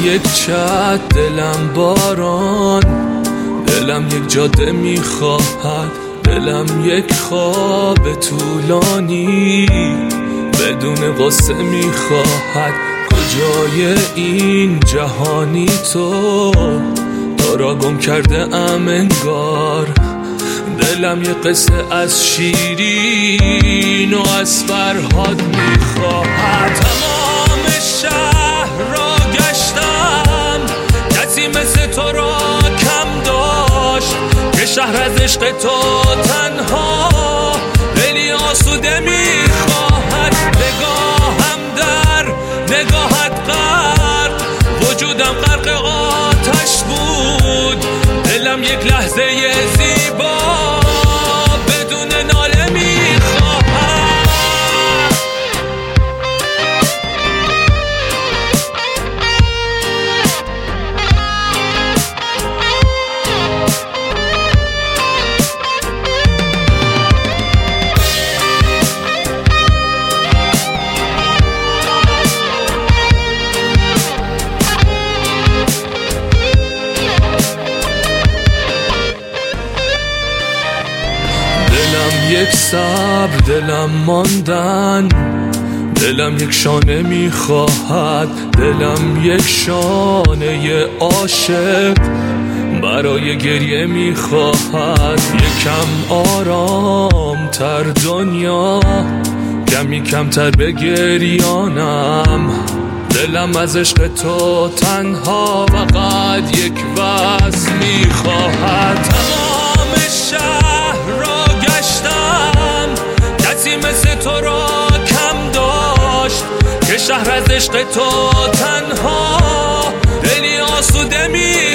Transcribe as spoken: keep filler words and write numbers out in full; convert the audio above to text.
یک چت، دلم باران، دلم یک جاده میخواهد، دلم یک خواب طولانی بدون قصه میخواهد. کجای این جهانی تو تو را گم کرده ام انگار. دلم یه قصه از شیرین و از فرهاد میخواهد. تمام شهر را گشتم، کسی مثل تو را کم داشت که شهر از عشق تو تنها دلی آسوده میخواهد. نگاهم در نگاهت غرق، وجودم غرق آتش بود. دلم یک لحظه زیبا بدون ناله میخواهد. دلم یک صبر، دلم ماندن، دلم یک شانه میخواهد. دلم یک شانه عاشق برای گریه میخواهد. یکم آرام تر دنیا، کمی کمتر به گریانم. دلم از عشق تو تنها فقط یک وصل میخواهد. تمام شهر را گشتم، کسی مثل تو را کم داشت که شهر از عشق تو تنها دلی آسوده می